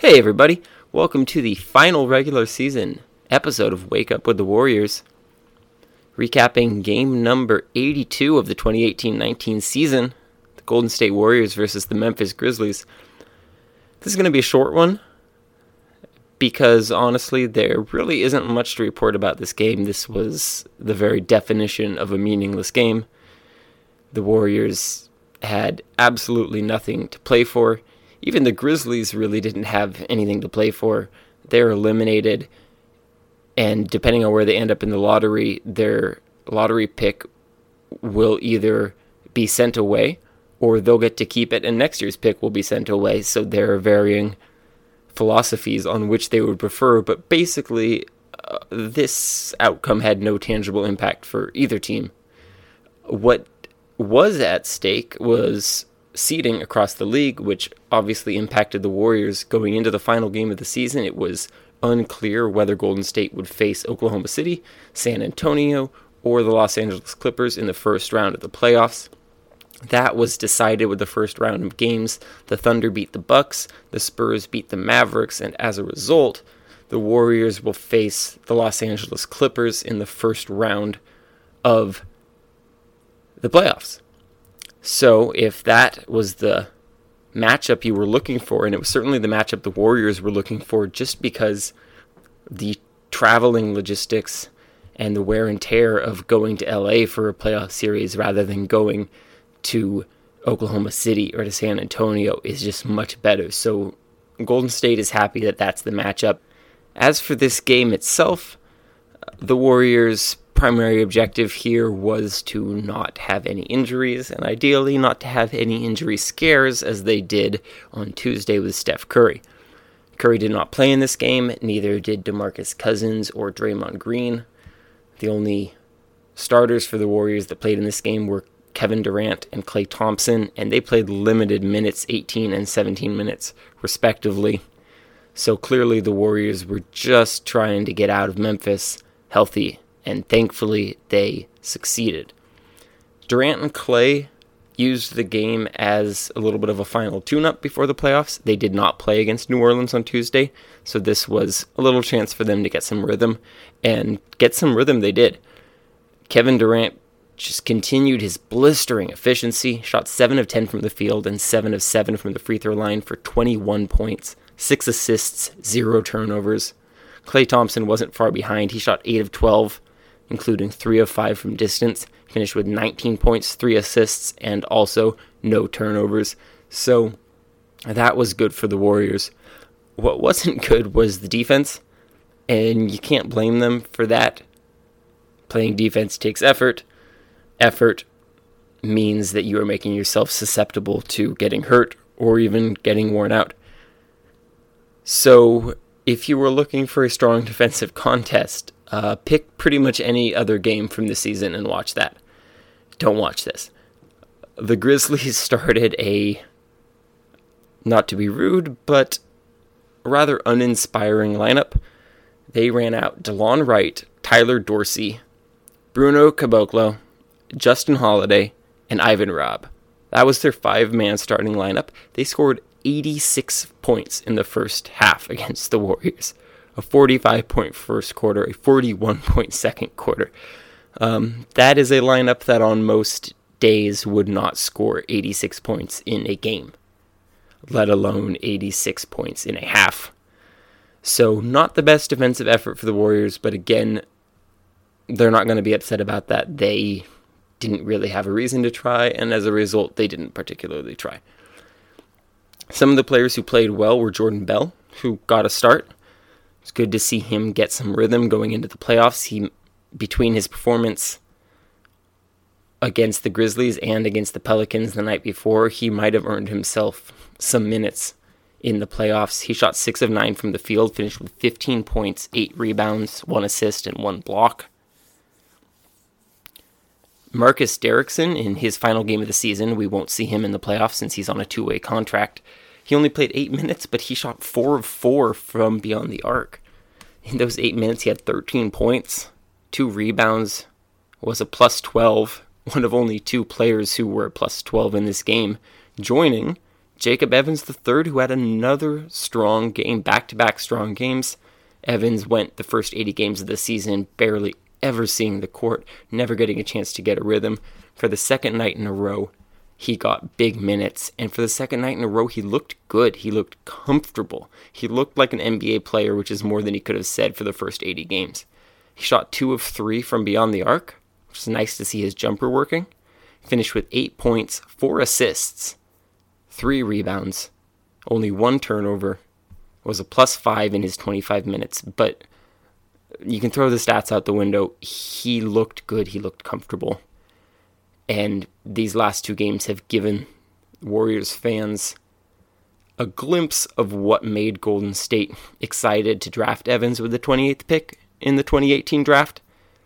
Hey everybody, welcome to the final regular season episode of Wake Up with the Warriors. Recapping game number 82 of the 2018-19 season, the Golden State Warriors versus the Memphis Grizzlies. This is going to be a short one, because honestly there really isn't much to report about this game. This was the very definition of a meaningless game. The Warriors had absolutely nothing to play for. Even the Grizzlies really didn't have anything to play for. They're eliminated, and depending on where they end up in the lottery, their lottery pick will either be sent away or they'll get to keep it, and next year's pick will be sent away. So there are varying philosophies on which they would prefer, but basically this outcome had no tangible impact for either team. What was at stake was seeding across the league, which obviously impacted the Warriors going into the final game of the season. It was unclear whether Golden State would face Oklahoma City, San Antonio, or the Los Angeles Clippers in the first round of the playoffs. That was decided with the first round of games. The Thunder beat the Bucks, the Spurs beat the Mavericks, and as a result, the Warriors will face the Los Angeles Clippers in the first round of the playoffs. So if that was the matchup you were looking for, and it was certainly the matchup the Warriors were looking for, just because the traveling logistics and the wear and tear of going to LA for a playoff series rather than going to Oklahoma City or to San Antonio is just much better. So Golden State is happy that that's the matchup. As for this game itself, the Warriors' primary objective here was to not have any injuries, and ideally not to have any injury scares as they did on Tuesday with Steph Curry. Curry did not play in this game, neither did DeMarcus Cousins or Draymond Green. The only starters for the Warriors that played in this game were Kevin Durant and Klay Thompson, and they played limited minutes, 18 and 17 minutes respectively. So clearly the Warriors were just trying to get out of Memphis healthy, and thankfully they succeeded. Durant and Klay used the game as a little bit of a final tune-up before the playoffs. They did not play against New Orleans on Tuesday, so this was a little chance for them to get some rhythm, and get some rhythm they did. Kevin Durant just continued his blistering efficiency, shot 7 of 10 from the field and 7 of 7 from the free throw line for 21 points, 6 assists, 0 turnovers. Klay Thompson wasn't far behind. He shot 8 of 12, including 3 of 5 from distance, finished with 19 points, 3 assists, and also no turnovers. So that was good for the Warriors. What wasn't good was the defense, and you can't blame them for that. Playing defense takes effort. Effort means that you are making yourself susceptible to getting hurt or even getting worn out. So if you were looking for a strong defensive contest, pick pretty much any other game from the season and watch that. Don't watch this. The Grizzlies started a, not to be rude, but rather uninspiring lineup. They ran out DeLon Wright, Tyler Dorsey, Bruno Caboclo, Justin Holiday, and Ivan Rabb. That was their 5-man starting lineup. They scored 86 points in the first half against the Warriors. A 45-point first quarter, a 41-point second quarter. That is a lineup that on most days would not score 86 points in a game, let alone 86 points in a half. So not the best defensive effort for the Warriors, but again, they're not going to be upset about that. They didn't really have a reason to try, and as a result, they didn't particularly try. Some of the players who played well were Jordan Bell, who got a start. It's good to see him get some rhythm going into the playoffs. Between his performance against the Grizzlies and against the Pelicans the night before, he might have earned himself some minutes in the playoffs. He shot 6 of 9 from the field, finished with 15 points, 8 rebounds, 1 assist, and 1 block. Marcus Derrickson, in his final game of the season, we won't see him in the playoffs since he's on a 2-way contract. He only played 8 minutes, but he shot 4 of 4 from beyond the arc. In those 8 minutes, he had 13 points, 2 rebounds, was a plus 12, one of only 2 players who were plus 12 in this game, joining Jacob Evans III, who had another strong game, back-to-back strong games. Evans went the first 80 games of the season barely ever seeing the court, never getting a chance to get a rhythm. For the second night in a row, he got big minutes, and for the second night in a row, he looked good. He looked comfortable. He looked like an NBA player, which is more than he could have said for the first 80 games. He shot 2 of 3 from beyond the arc, which is nice to see his jumper working. Finished with 8 points, 4 assists, 3 rebounds, only 1 turnover, was a +5 in his 25 minutes, but you can throw the stats out the window. He looked good, he looked comfortable, and these last 2 games have given Warriors fans a glimpse of what made Golden State excited to draft Evans with the 28th pick in the 2018 draft,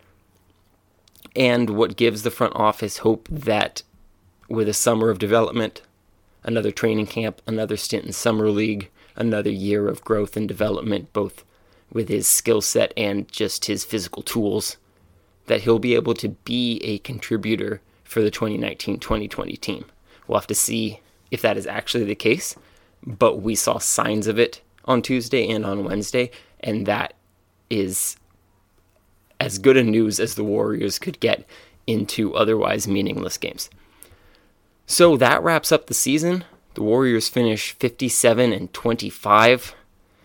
and what gives the front office hope that with a summer of development, another training camp, another stint in summer league, another year of growth and development, both with his skill set and just his physical tools, that he'll be able to be a contributor for the 2019-2020 team. We'll have to see if that is actually the case, but we saw signs of it on Tuesday and on Wednesday, and that is as good a news as the Warriors could get into otherwise meaningless games. So that wraps up the season. The Warriors finish 57-25.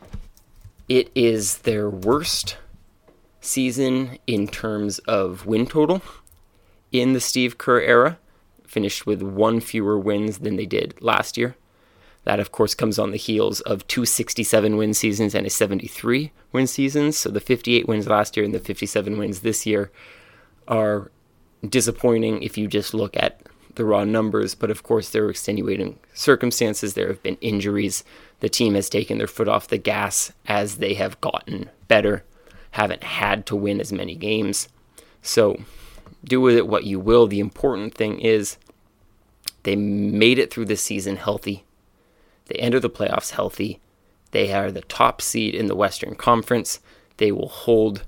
It is their worst season in terms of win total in the Steve Kerr era. Finished with 1 fewer wins than they did last year. That, of course, comes on the heels of 2 67-win seasons and a 73-win season. So the 58 wins last year and the 57 wins this year are disappointing if you just look at the raw numbers. But, of course, there are extenuating circumstances. There have been injuries. The team has taken their foot off the gas as they have gotten better, haven't had to win as many games. So do with it what you will. The important thing is they made it through this season healthy. They enter the playoffs healthy. They are the top seed in the Western Conference. They will hold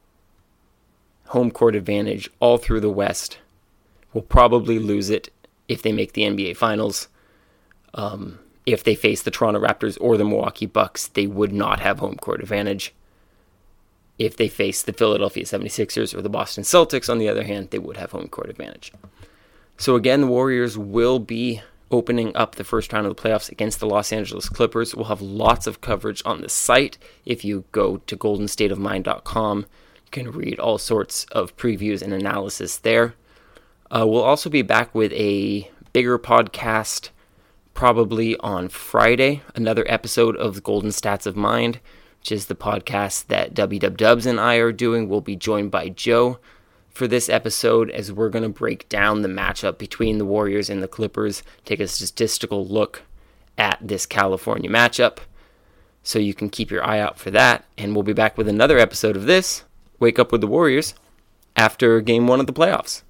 home court advantage all through the West. Will probably lose it if they make the NBA Finals. If they face the Toronto Raptors or the Milwaukee Bucks, they would not have home court advantage. If they face the Philadelphia 76ers or the Boston Celtics, on the other hand, they would have home court advantage. So again, the Warriors will be opening up the first round of the playoffs against the Los Angeles Clippers. We'll have lots of coverage on the site. If you go to goldenstateofmind.com, you can read all sorts of previews and analysis there. We'll also be back with a bigger podcast probably on Friday, another episode of the Golden Stats of Mind, which is the podcast that WWDubs and I are doing. We'll be joined by Joe for this episode as we're going to break down the matchup between the Warriors and the Clippers, take a statistical look at this California matchup. So you can keep your eye out for that. And we'll be back with another episode of this, Wake Up with the Warriors, after Game 1 of the playoffs.